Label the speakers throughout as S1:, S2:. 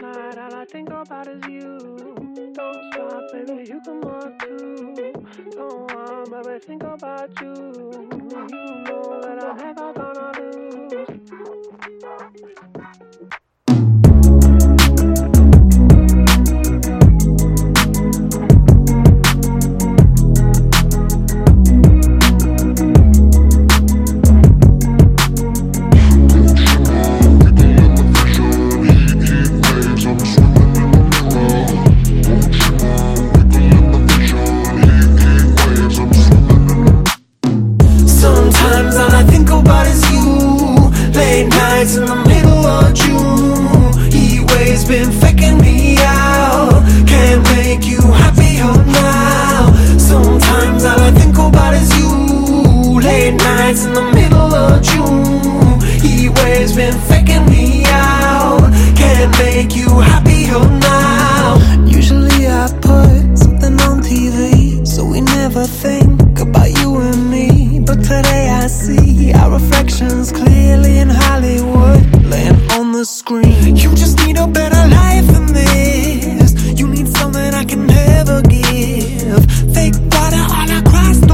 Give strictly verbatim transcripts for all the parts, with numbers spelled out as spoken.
S1: night, all I think about is you. Don't stop, baby, you can walk too. Go on, baby, think about you. You know that I'm never gonna lose.
S2: Sometimes all I think about is you. Late nights in the middle of June. Heat waves been faking me out. Can't make you happier now. Sometimes all I think about is you. Late nights in the middle of June. Heat waves been faking me out. Can't make you happier now. Usually I put something on T V, so we never think about you and me. But today I see our reflections clearly in Hollywood, laying on the screen. You just need a better life than this. You need something I can never give. Fake water all across the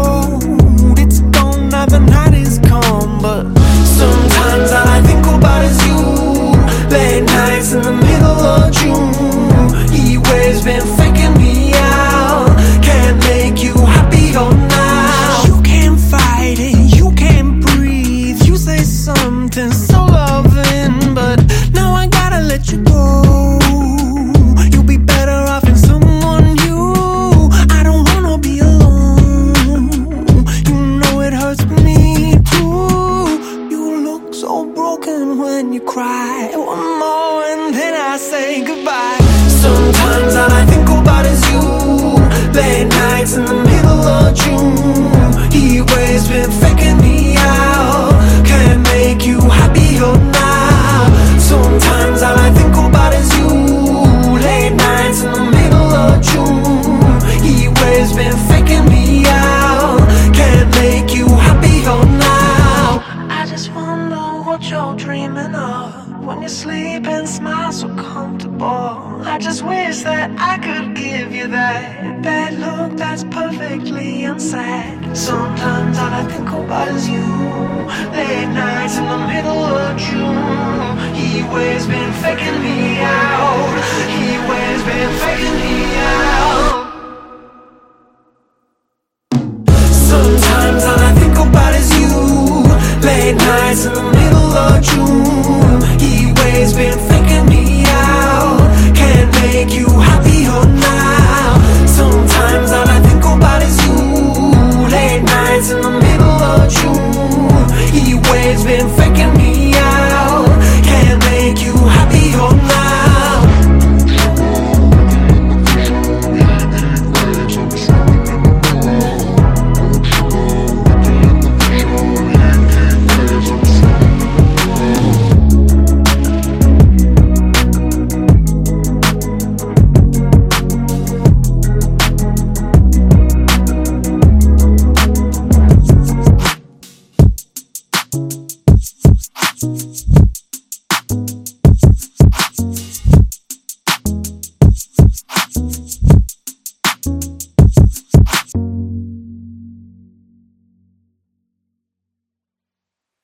S2: road. It's gone now, the night is come. But sometimes all I think about is you. Late nights in the middle of June. Heat waves been faking me out. Can't make you happier now. You can't fight it, you can't breathe. You say something so loving, but now I gotta let you go. You'll be better off in someone new. I don't wanna be alone. You know it hurts me too. You look so broken when you cry. One more and then I say goodbye. Sometimes all I think about is you. Late nights in the middle of June. Heat waves been faking me out. Can't make you happier now. Sometimes all I think about is you. Late nights in the middle of June. Heat waves been faking me out. Can't make you happier now. I just wonder what you're dreaming of when you sleep and smile so comfortable. I just wish that I could give you that bad look that's perfectly unsaid. Sometimes all I think about is you. Late nights in the middle of June. Heat waves been faking me out. Heat waves been faking me out. Sometimes all I think about is you. Late nights in the middle of June. Heat waves been faking me out. Can't make you happier now. Sometimes all I think about is you. Late nights in the middle of June. Heat waves been faking me